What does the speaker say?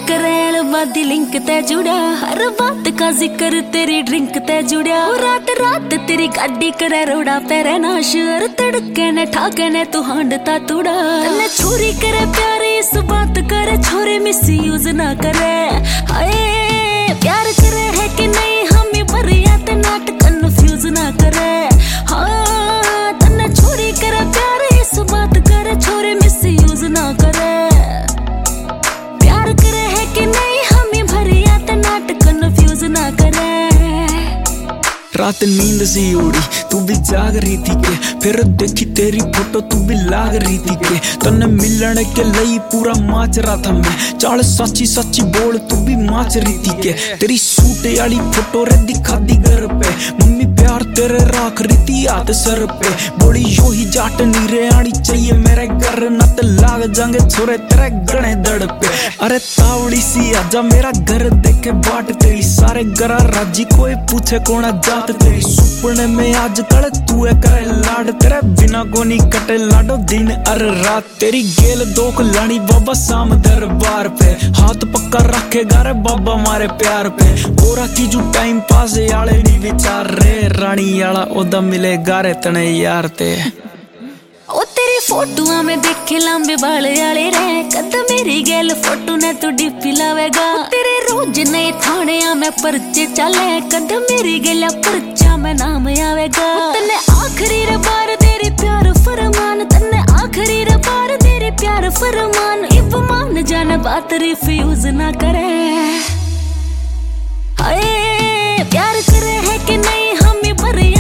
करे वादी लिंक ते जुड़ा, हर बात का जिक्र तेरी ड्रिंक ते जुड़ा। रात रात तेरी गाड़ी करे रोड़ा पेरे नाश, तड़के ने ठाके ने तू हांडता तुड़ा। तन्ने छोरी करे प्यारे इस बात करे, छोरे मिस यूज ना करे। हाय प्यार करे है कि नहीं हमें भरिया ते नाट कन्फ्यूज ना करे। हाँ तन्ने छोरी करे प्यारे इस बात करे, छोरे मिस यूज ना करे। प्यार करे है कि नहीं हमें भरिया ते नाट कन्फ्यूज ना करे। रात नींद सी उड़ी तू भी जाग रही थी के, फिर देखी तेरी फोटो तू भी लाग रही थी के। तन्ने मिलने के लिए पूरा माच रहा था मैं, चाल सच्ची सच्ची बोल तू भी माच रही थी के। तेरी सूटे वाली फोटो रे दिखा दी घर पे, मम्मी प्यार तेरे राख रही थी हाथ सर पे। बोली यो ही जाट नीरे आनी चाहिए मेरे घर, न तो लाग जाएंगे छोरे तेरे गणे दड़ पे। अरे तावड़ी सी आजा मेरा घर देखे बाट तेरी, सारे गरा राजी कोई पूछे कौन जात तेरी। सुपने में आज कल तू है करे लाड, तेरे बिना कोनी कटे लाडो दिन अर रात। तेरी गेल दोख लानी बाबा शाम दरबार पे, हाथ पक्का रखेगा रे बाबा मारे प्यार पे। बोरा की जो टाइम पास याले नी विचार रे, रानी याला ओदा मिलेगा रे तने यार ते। ओ तेरी फोटोआ में देखे लंबे बाल आले रे, कद मेरी गेल फोटो ने तू डीपी लावेगा। तेरे रोज नए थाने में पर्चे चले, कद मेरी गेल पर्चा में नाम आवेगा। तन्ने आखिरी रे बार तेरी प्यार फरमान, तन्ने आखिरी रे बार तेरी प्यार फरमान। इब मान जाने बात रिफ्यूज ना करे। हाय प्यार करे है कि नहीं हमें भरिया